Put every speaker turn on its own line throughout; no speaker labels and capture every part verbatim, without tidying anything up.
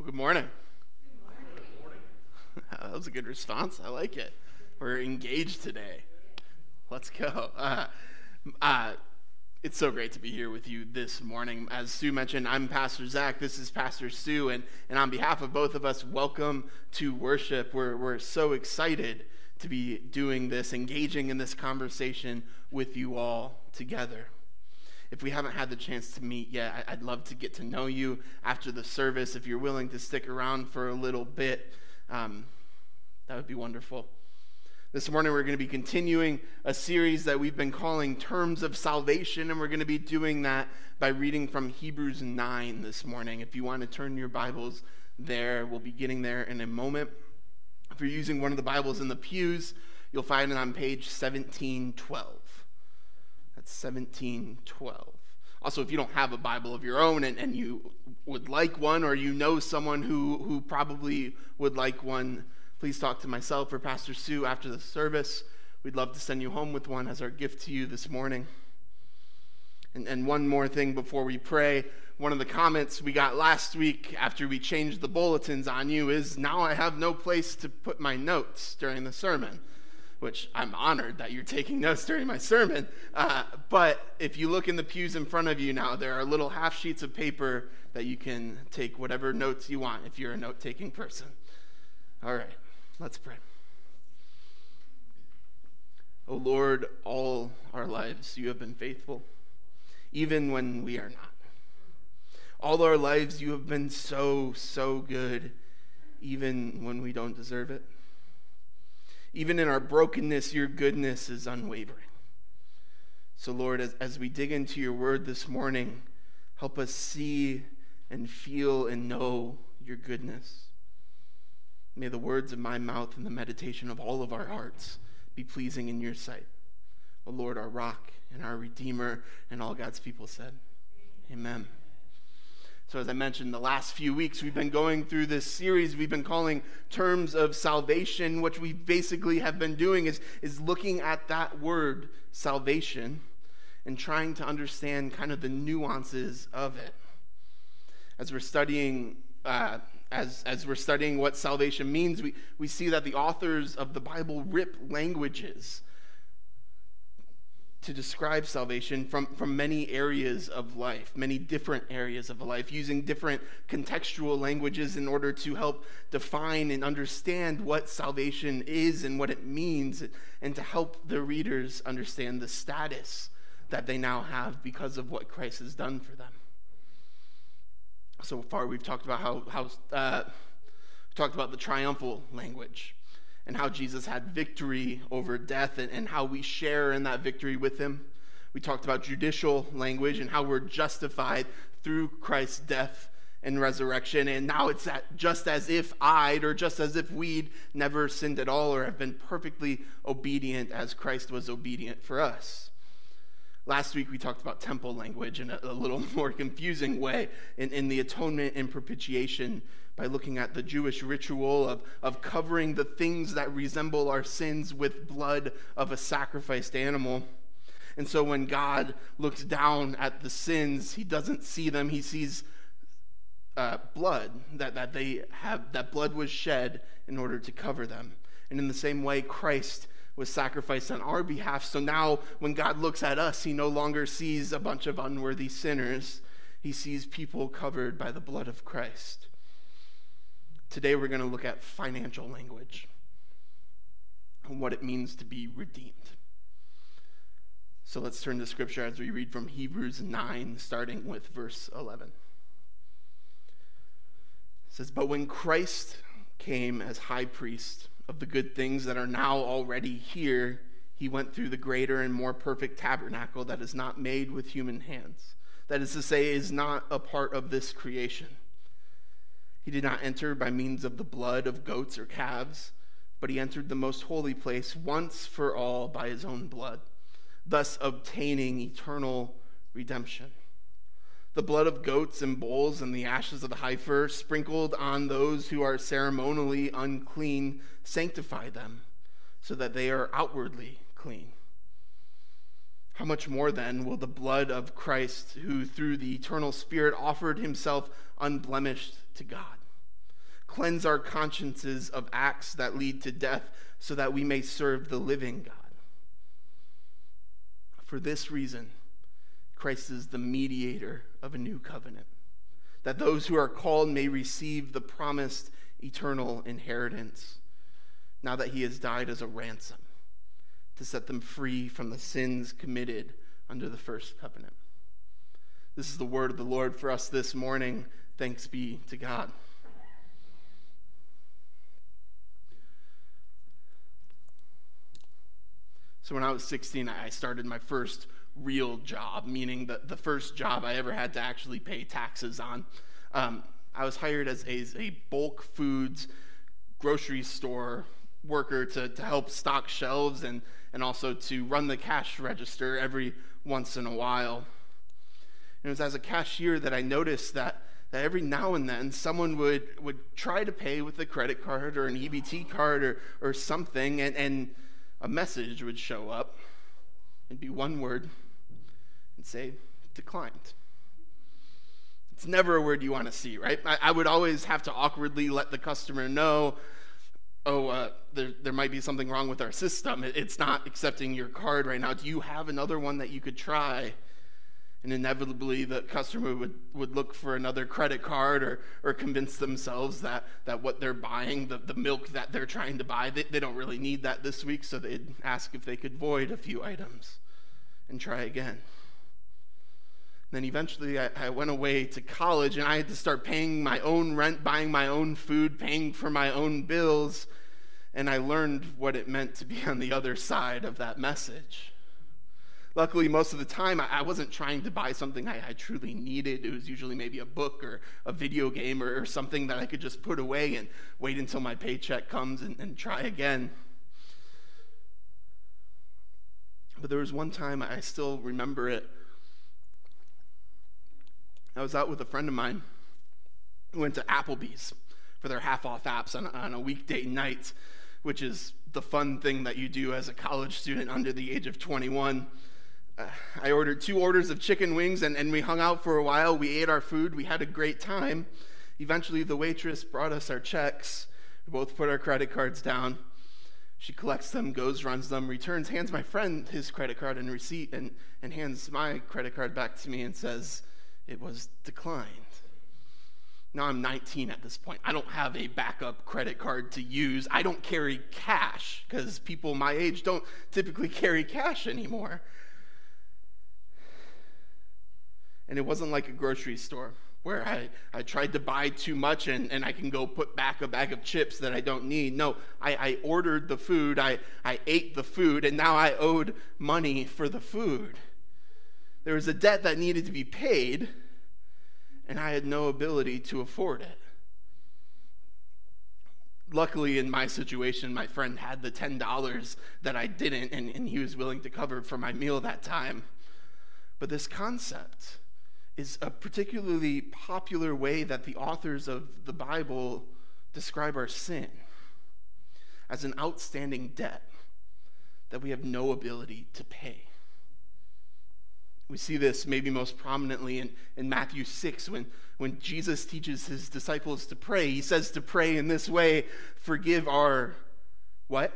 good morning. Good morning. That was a good response. I like it. We're engaged today. Let's go. Uh, uh, it's so great to be here with you this morning. As Sue mentioned, I'm Pastor Zach. This is Pastor Sue. And, and on behalf of both of us, welcome to worship. We're, we're so excited to be doing this, engaging in this conversation with you all together. If we haven't had the chance to meet yet, I'd love to get to know you after the service. If you're willing to stick around for a little bit, um, that would be wonderful. This morning we're going to be continuing a series that we've been calling Terms of Salvation, and we're going to be doing that by reading from Hebrews nine this morning. If you want to turn your Bibles there, we'll be getting there in a moment. If you're using one of the Bibles in the pews, you'll find it on page seventeen twelve. That's seventeen twelve. Also, if you don't have a Bible of your own and, and you would like one, or you know someone who, who probably would like one, please talk to myself or Pastor Sue after the service. We'd love to send you home with one as our gift to you this morning. And, and one more thing before we pray. One of the comments we got last week after we changed the bulletins on you is, now I have no place to put my notes during the sermon. Which I'm honored that you're taking notes during my sermon. Uh, but if you look in the pews in front of you now, there are little half sheets of paper that you can take whatever notes you want if you're a note-taking person. All right, let's pray. Oh Lord, all our lives you have been faithful, even when we are not. All our lives you have been so, so good, even when we don't deserve it. Even in our brokenness, your goodness is unwavering. So Lord, as, as we dig into your word this morning, help us see and feel and know your goodness. May the words of my mouth and the meditation of all of our hearts be pleasing in your sight. O Lord, our rock and our redeemer, and all God's people said, amen. So as I mentioned, the last few weeks we've been going through this series we've been calling Terms of Salvation. What we basically have been doing is, is looking at that word, salvation, and trying to understand kind of the nuances of it. As we're studying, uh, as, as we're studying what salvation means, we, we see that the authors of the Bible rip languages to describe salvation from, from many areas of life, many different areas of life, using different contextual languages in order to help define and understand what salvation is and what it means, and to help the readers understand the status that they now have because of what Christ has done for them. So far, we've talked about how, how uh, talked about the triumphal language, and how Jesus had victory over death, and, and how we share in that victory with him. We talked about judicial language and how we're justified through Christ's death and resurrection. And now it's that just as if I'd, or just as if we'd never sinned at all, or have been perfectly obedient as Christ was obedient for us. Last week we talked about temple language in a, a little more confusing way in, in the atonement and propitiation, by looking at the Jewish ritual of, of covering the things that resemble our sins with blood of a sacrificed animal. And so when God looks down at the sins, he doesn't see them. He sees uh, blood, that, that they have, that blood was shed in order to cover them. And in the same way, Christ was sacrificed on our behalf. So now when God looks at us, he no longer sees a bunch of unworthy sinners. He sees people covered by the blood of Christ. Today we're going to look at financial language and what it means to be redeemed. So let's turn to Scripture as we read from Hebrews nine, starting with verse eleven. It says, "But when Christ came as high priest of the good things that are now already here, he went through the greater and more perfect tabernacle that is not made with human hands. That is to say, is not a part of this creation. He did not enter by means of the blood of goats or calves, but he entered the most holy place once for all by his own blood, thus obtaining eternal redemption. The blood of goats and bulls and the ashes of the heifer sprinkled on those who are ceremonially unclean sanctify them, so that they are outwardly clean. How much more then will the blood of Christ, who through the eternal Spirit offered himself unblemished to God, Cleanse our consciences of acts that lead to death so that we may serve the living God. For this reason, Christ is the mediator of a new covenant, that those who are called may receive the promised eternal inheritance, now that he has died as a ransom to set them free from the sins committed under the first covenant. This is the word of the Lord for us this morning. Thanks be to God. So when I was sixteen, I started my first real job, meaning the, the first job I ever had to actually pay taxes on. Um, I was hired as a, a bulk foods grocery store worker to, to help stock shelves and, and also to run the cash register every once in a while. And it was as a cashier that I noticed that, that every now and then someone would, would try to pay with a credit card or an E B T card or, or something, and, and a message would show up. It'd be one word and say, declined. It's never a word you want to see, right? I, I would always have to awkwardly let the customer know, oh, uh, there, there might be something wrong with our system. It, it's not accepting your card right now. Do you have another one that you could try? And inevitably, the customer would, would look for another credit card or, or convince themselves that, that what they're buying, the, the milk that they're trying to buy, they, they don't really need that this week, so they'd ask if they could void a few items and try again. Then eventually I, I went away to college, and I had to start paying my own rent, buying my own food, paying for my own bills, and I learned what it meant to be on the other side of that message. Luckily, most of the time, I wasn't trying to buy something I, I truly needed. It was usually maybe a book or a video game or, or something that I could just put away and wait until my paycheck comes and, and try again. But there was one time, I still remember it. I was out with a friend of mine. We went to Applebee's for their half-off apps on, on a weekday night, which is the fun thing that you do as a college student under the age of twenty-one. Uh, I ordered two orders of chicken wings, and, and we hung out for a while. We ate our food. We had a great time. Eventually, the waitress brought us our checks. We both put our credit cards down. She collects them, goes, runs them, returns, hands my friend his credit card and receipt, and, and hands my credit card back to me and says it was declined. Now I'm nineteen at this point. I don't have a backup credit card to use. I don't carry cash because people my age don't typically carry cash anymore. And it wasn't like a grocery store where I, I tried to buy too much and, and I can go put back a bag of chips that I don't need. No, I, I ordered the food, I, I ate the food, and now I owed money for the food. There was a debt that needed to be paid, and I had no ability to afford it. Luckily, in my situation, my friend had the ten dollars that I didn't, and, and he was willing to cover for my meal that time. But this concept is a particularly popular way that the authors of the Bible describe our sin, as an outstanding debt that we have no ability to pay. We see this maybe most prominently in, in Matthew six when, when Jesus teaches his disciples to pray. He says to pray in this way, forgive our, what?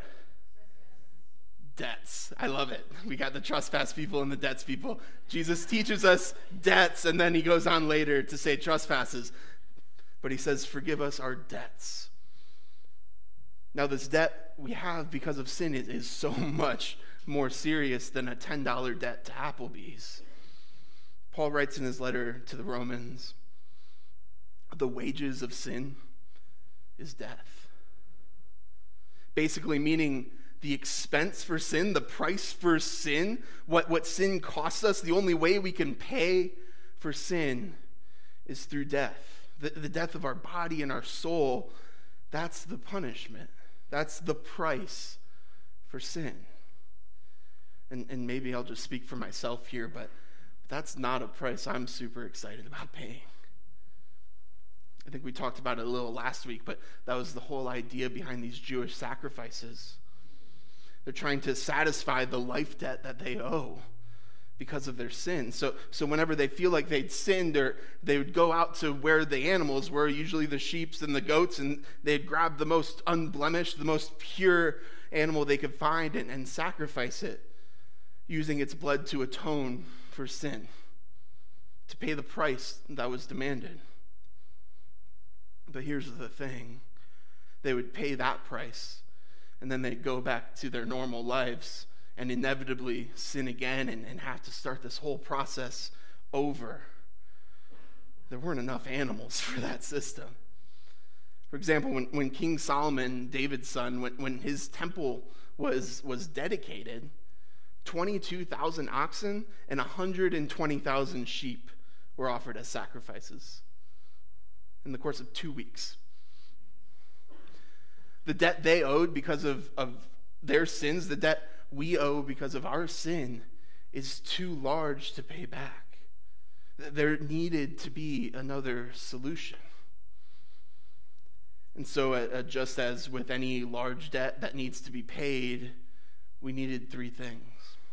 Debts. I love it. We got the trespass people and the debts people. Jesus teaches us debts, and then he goes on later to say trespasses. But he says, forgive us our debts. Now, this debt we have because of sin is, is so much more serious than a ten dollars debt to Applebee's. Paul writes in his letter to the Romans, the wages of sin is death. Basically meaning the expense for sin, the price for sin, what, what sin costs us, the only way we can pay for sin is through death. The, the death of our body and our soul, that's the punishment. That's the price for sin. And, and maybe I'll just speak for myself here, but that's not a price I'm super excited about paying. I think we talked about it a little last week, but that was the whole idea behind these Jewish sacrifices. They're trying to satisfy the life debt that they owe because of their sin. So, so whenever they feel like they'd sinned, or they would go out to where the animals were, usually the sheep and the goats, and they'd grab the most unblemished, the most pure animal they could find and, and sacrifice it, using its blood to atone for sin, to pay the price that was demanded. But here's the thing. They would pay that price, and then they'd go back to their normal lives and inevitably sin again and, and have to start this whole process over. There weren't enough animals for that system. For example, when, when King Solomon, David's son, when, when his temple was, was dedicated, twenty-two thousand oxen and one hundred twenty thousand sheep were offered as sacrifices in the course of two weeks. The debt they owed because of, of their sins, the debt we owe because of our sin, is too large to pay back. There needed to be another solution. And so uh, just as with any large debt that needs to be paid, we needed three things.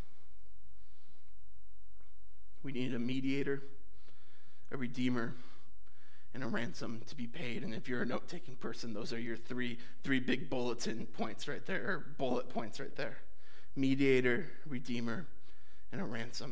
We needed a mediator, a redeemer, and a ransom to be paid. And if you're a note-taking person, those are your three, three big bulletin points right there, or bullet points right there. Mediator, redeemer, and a ransom.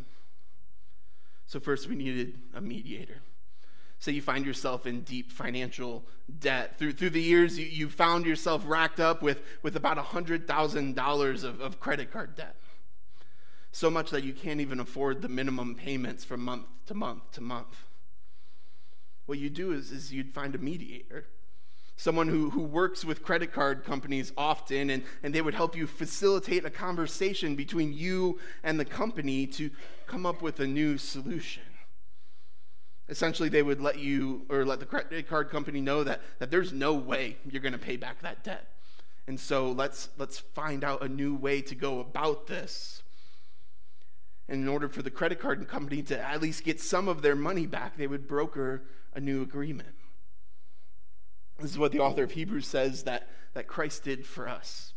So first we needed a mediator. Say you find yourself in deep financial debt. Through through the years, you, you found yourself racked up with, with about one hundred thousand dollars of, of credit card debt. So much that you can't even afford the minimum payments from month to month to month. What you do is, is you'd find a mediator. Someone who, who works with credit card companies often, and, and they would help you facilitate a conversation between you and the company to come up with a new solution. Essentially, they would let you, or let the credit card company know that, that there's no way you're going to pay back that debt. And so let's, let's find out a new way to go about this. And in order for the credit card company to at least get some of their money back, they would broker a new agreement. This is what the author of Hebrews says that, that Christ did for us.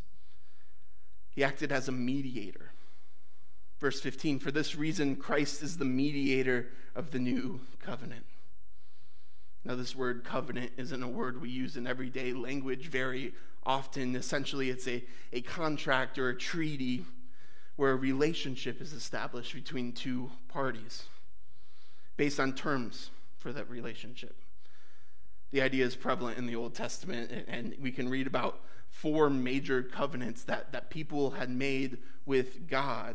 He acted as a mediator. Verse fifteen, for this reason, Christ is the mediator of the new covenant. Now, this word covenant isn't a word we use in everyday language very often. Essentially, it's a, a contract or a treaty where a relationship is established between two parties based on terms for that relationship. The idea is prevalent in the Old Testament, and we can read about four major covenants that, that people had made with God.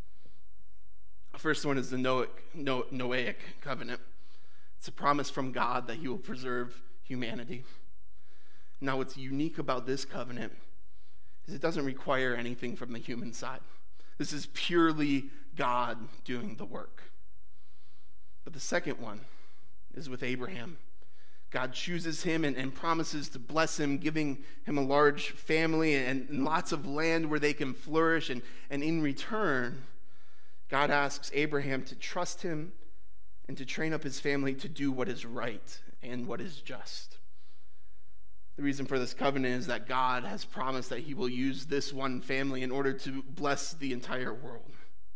The first one is the Noahic, Noahic covenant. It's a promise from God that he will preserve humanity. Now, what's unique about this covenant is it doesn't require anything from the human side. This is purely God doing the work. But the second one is with Abraham. God chooses him and, and promises to bless him, giving him a large family and, and lots of land where they can flourish. And, and in return, God asks Abraham to trust him and to train up his family to do what is right and what is just. The reason for this covenant is that God has promised that he will use this one family in order to bless the entire world.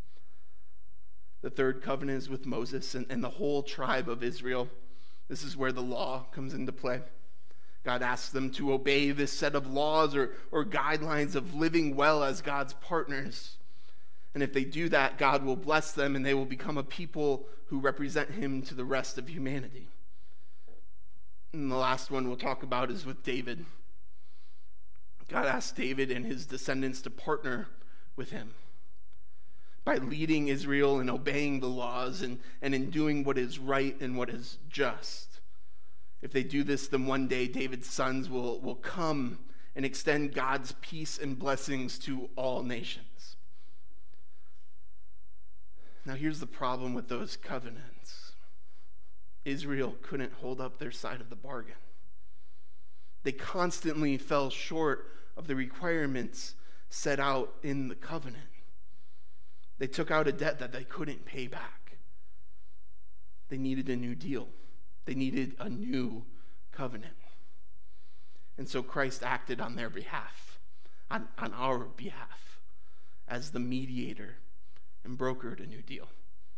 The third covenant is with Moses and, and the whole tribe of Israel. This is where the law comes into play. God asks them to obey this set of laws or, or guidelines of living well as God's partners. And if they do that, God will bless them and they will become a people who represent him to the rest of humanity. And the last one we'll talk about is with David. God asked David and his descendants to partner with him by leading Israel in obeying the laws and, and in doing what is right and what is just. If they do this, then one day David's sons will, will come and extend God's peace and blessings to all nations. Now, here's the problem with those covenants. Israel couldn't hold up their side of the bargain. They constantly fell short of the requirements set out in the covenant. They took out a debt that they couldn't pay back. They needed a new deal. They needed a new covenant. And so Christ acted on their behalf, on, on our behalf, as the mediator and brokered a new deal.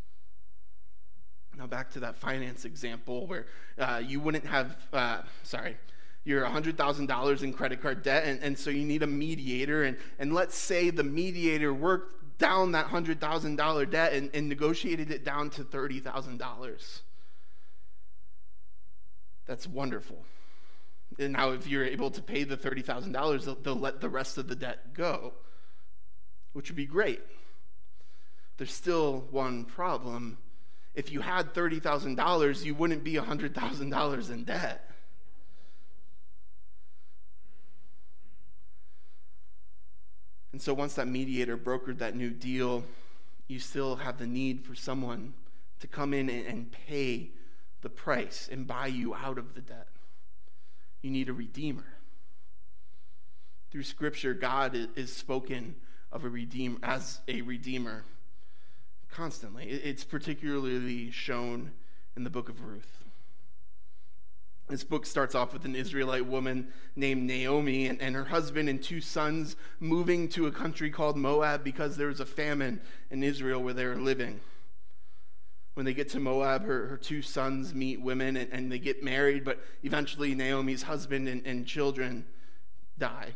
Now back to that finance example where uh, you wouldn't have, uh, sorry, you're one hundred thousand dollars in credit card debt, and, and so you need a mediator, and, and let's say the mediator worked down that one hundred thousand dollars debt and, and negotiated it down to thirty thousand dollars. That's wonderful. And now if you're able to pay the thirty thousand dollars, they'll, they'll let the rest of the debt go, which would be great. There's still one problem. If you had thirty thousand dollars, you wouldn't be one hundred thousand dollars in debt. And so once that mediator brokered that new deal, you still have the need for someone to come in and, and pay the price and buy you out of the debt. You need a redeemer. Through Scripture, God is spoken of a redeemer as a redeemer constantly. It's particularly shown in the book of Ruth. This book starts off with an Israelite woman named Naomi and, and her husband and two sons moving to a country called Moab because there was a famine in Israel where they were living. When they get to Moab, her, her two sons meet women and, and they get married, but eventually Naomi's husband and, and children die.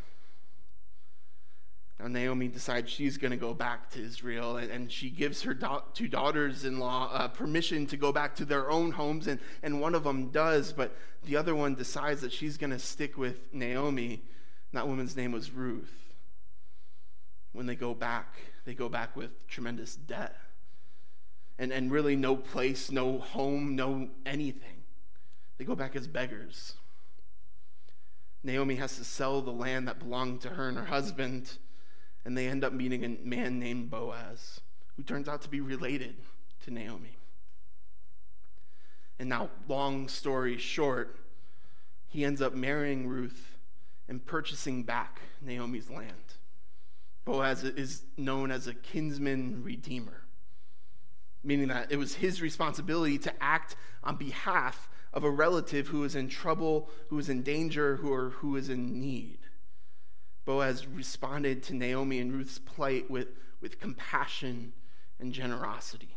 Now Naomi decides she's going to go back to Israel, and, and she gives her da- two daughters-in-law uh, permission to go back to their own homes, and, and one of them does, but the other one decides that she's going to stick with Naomi. And that woman's name was Ruth. When they go back, they go back with tremendous debt. And, and really no place, no home, no anything. They go back as beggars. Naomi has to sell the land that belonged to her and her husband, and they end up meeting a man named Boaz, who turns out to be related to Naomi. And now, long story short, he ends up marrying Ruth and purchasing back Naomi's land. Boaz is known as a kinsman redeemer, meaning that it was his responsibility to act on behalf of a relative who is in trouble, who is in danger, who, or who is in need. Boaz responded to Naomi and Ruth's plight with, with compassion and generosity.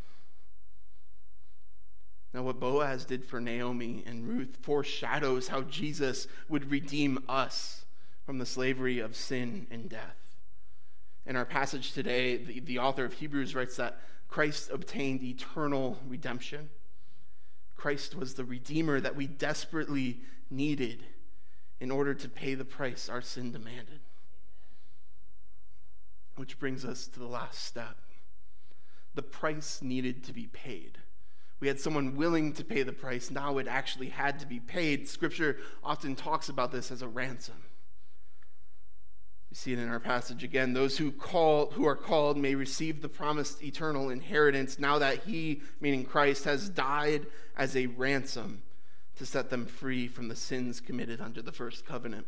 Now, what Boaz did for Naomi and Ruth foreshadows how Jesus would redeem us from the slavery of sin and death. In our passage today, the, the author of Hebrews writes that Christ obtained eternal redemption. Christ was the Redeemer that we desperately needed in order to pay the price our sin demanded. Which brings us to the last step. The price needed to be paid. We had someone willing to pay the price. Now it actually had to be paid. Scripture often talks about this as a ransom. We see it in our passage again. Those who call, who are called may receive the promised eternal inheritance now that he, meaning Christ, has died as a ransom to set them free from the sins committed under the first covenant.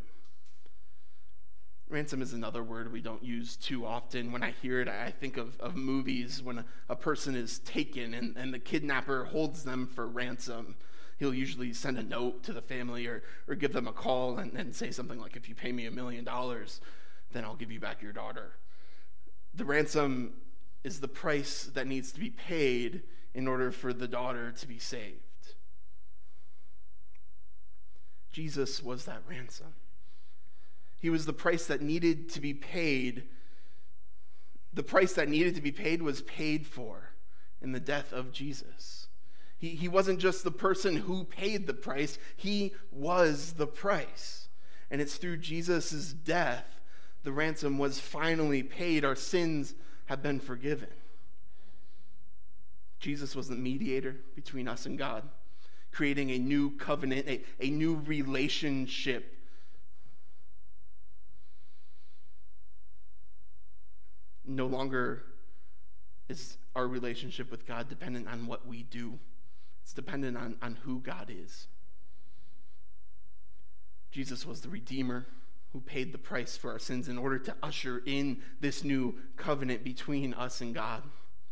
Ransom is another word we don't use too often. When I hear it, I think of, of movies when a, a person is taken and, and the kidnapper holds them for ransom. He'll usually send a note to the family or, or give them a call and, and say something like, if you pay me a million dollars, then I'll give you back your daughter. The ransom is the price that needs to be paid in order for the daughter to be saved. Jesus was that ransom. He was the price that needed to be paid. The price that needed to be paid was paid for in the death of Jesus. He, he wasn't just the person who paid the price. He was the price. And it's through Jesus' death the ransom was finally paid. Our sins have been forgiven. Jesus was the mediator between us and God, creating a new covenant, a, a new relationship. No longer is our relationship with God dependent on what we do. It's dependent on, on who God is. Jesus was the Redeemer who paid the price for our sins in order to usher in this new covenant between us and God.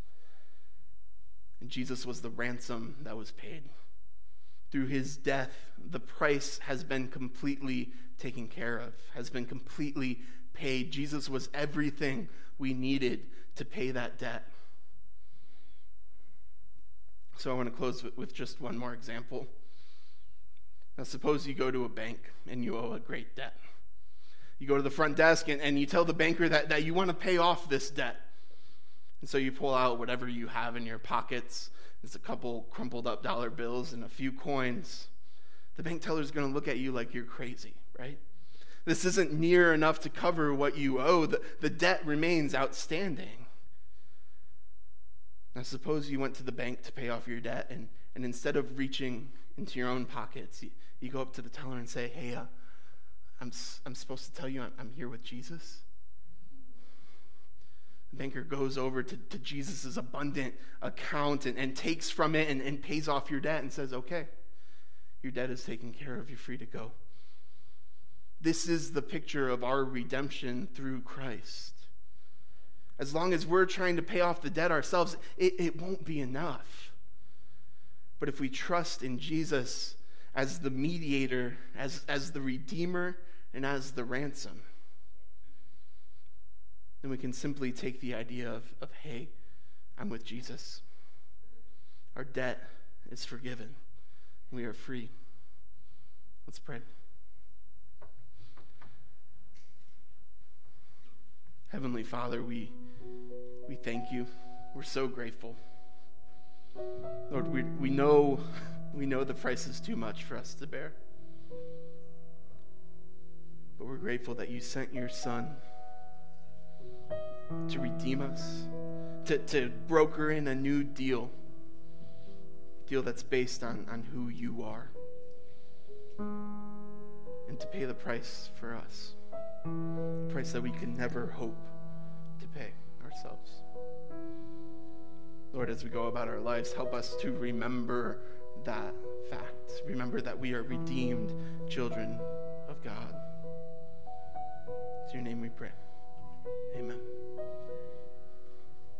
And Jesus was the ransom that was paid. Through his death, the price has been completely taken care of, has been completely paid. Jesus was everything we needed to pay that debt. So I want to close with, with just one more example. Now, suppose you go to a bank and you owe a great debt. You go to the front desk and, and you tell the banker that, that you want to pay off this debt. And so you pull out whatever you have in your pockets. There's a couple crumpled up dollar bills and a few coins. The bank teller is going to look at you like you're crazy, right? This isn't near enough to cover what you owe. The, the debt remains outstanding. Now, suppose you went to the bank to pay off your debt, and, and instead of reaching into your own pockets, you, you go up to the teller and say, hey, uh, I'm, I'm supposed to tell you I'm, I'm here with Jesus. The banker goes over to, to Jesus' abundant account and, and takes from it and, and pays off your debt and says, okay, your debt is taken care of. You're free to go. This is the picture of our redemption through Christ. As long as we're trying to pay off the debt ourselves, it, it won't be enough. But if we trust in Jesus as the mediator, as, as the redeemer, and as the ransom, then we can simply take the idea of, of hey, I'm with Jesus. Our debt is forgiven. We are free. Let's pray. Heavenly Father, we we thank you. We're so grateful. Lord, we we know we know the price is too much for us to bear. But we're grateful that you sent your Son to redeem us, to, to broker in a new deal, a deal that's based on, on who you are, and to pay the price for us, a price that we can never hope to pay ourselves. Lord, as we go about our lives, help us to remember that fact. Remember that we are redeemed children of God. In your name we pray. Amen.